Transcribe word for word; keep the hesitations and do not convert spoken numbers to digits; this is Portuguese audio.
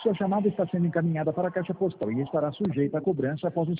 Sua chamada está sendo encaminhada para a caixa postal e estará sujeita a cobrança após o